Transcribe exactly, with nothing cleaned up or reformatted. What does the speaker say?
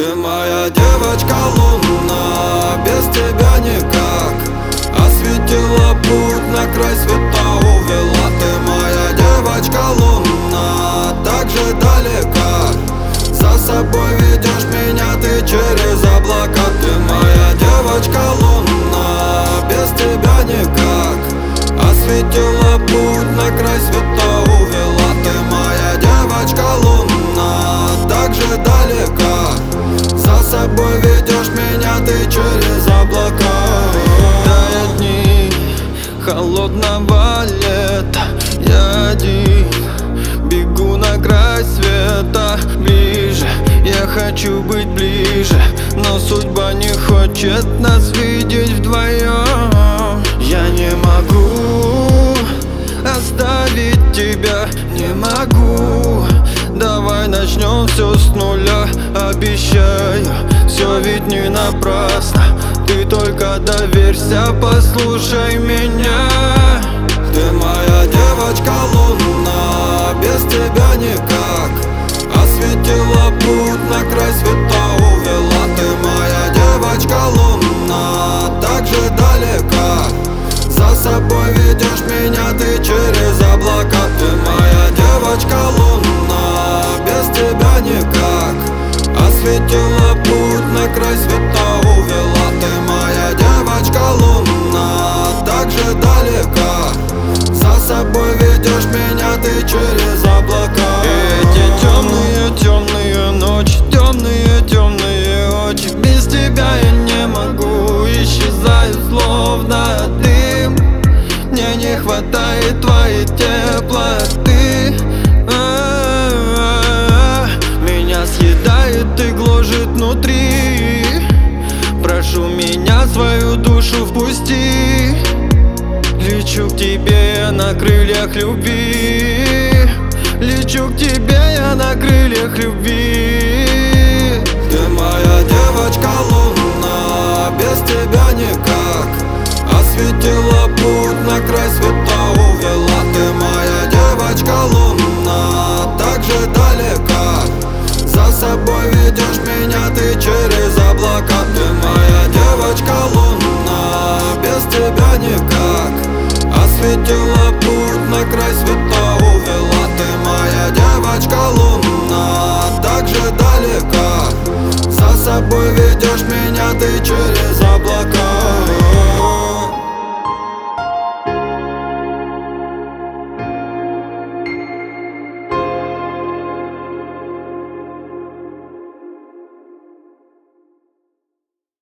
Ты моя девочка луна, без тебя никак. Осветила путь, на край света увела. Ты моя девочка луна, так же далека. За собой ведешь меня ты через облака. Ты моя девочка луна, без тебя никак. Осветила путь, на край света увела. Ты моя девочка луна, так же далека. За собой ведешь меня ты через облака. Тают дни холодного лета, я один бегу на край света. Ближе, я хочу быть ближе, но судьба не хочет нас видеть вдвоем. Я не могу оставить тебя, не могу. Давай начнем все с нуля, обещаю, все ведь не напрасно. Ты только доверься, послушай меня. Ты моя девочка луна, без тебя никак. Осветила путь, на край света увела. Ты моя девочка луна, так же далека. За собой ведешь меня ты через облака. Ты моя девочка луна, без тебя никак. Осветила путь, на край света увела. Ты моя девочка луна, так же далека. За собой ведешь меня ты через облака. Эти темные, темные ночи, темные, темные очи. Без тебя я не могу, исчезаю словно дым. Мне не хватает твоей теплоты. А-а-а. Меня съедает и гложет внутри. Прошу меня, свою душу впусти. Лечу к тебе я на крыльях любви. Лечу к тебе я на крыльях любви. Ты моя девочка луна, без тебя никак. Осветила путь, на край света увела. Ты моя девочка луна, так же далека. За собой ведешь меня ты через облака. Ты моя девочка луна, без тебя никак. Осветила путь, на край света увела. Ты моя девочка луна, так же далека. За собой ведешь меня ты через облака.